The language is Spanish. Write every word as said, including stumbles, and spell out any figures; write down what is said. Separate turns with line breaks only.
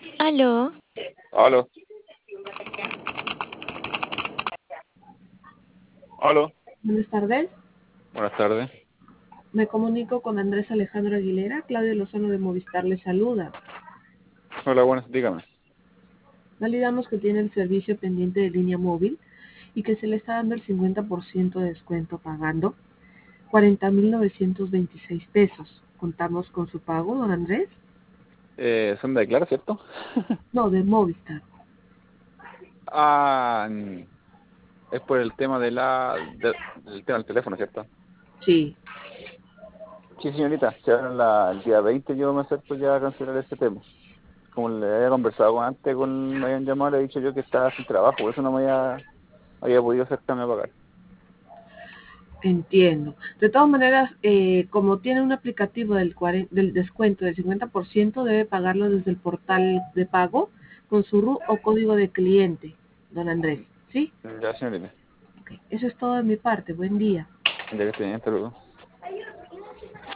Aló,
Aló, aló,
Buenas tardes.
buenas tardes.
Me comunico con Andrés Alejandro Aguilera. Claudio Lozano de Movistar le saluda.
Hola, buenas, dígame.
Validamos que tiene el servicio pendiente de línea móvil y que se le está dando el cincuenta por ciento de descuento pagando cuarenta mil novecientos veintiséis pesos. ¿Contamos con su pago, don Andrés?
Eh, son de Clara, ¿cierto?
No, de Movistar.
Ah, mm, es por el tema de la, de- del tema del teléfono, ¿cierto?
Sí.
Sí, señorita, si ahora la- el día veinte yo me acerco ya a cancelar ese tema. Como le había conversado con- antes, con, me habían llamado, le he dicho yo que estaba sin trabajo, por eso no me había, había podido acercarme a pagar.
Entiendo. De todas maneras, eh, como tiene un aplicativo del, cuarenta del descuento del cincuenta por ciento, debe pagarlo desde el portal de pago con su R U o código de cliente, don Andrés. ¿Sí?
Ya, señorita,
Ok. Eso es todo de mi parte. Buen día.
ya que estoy bien, hasta luego.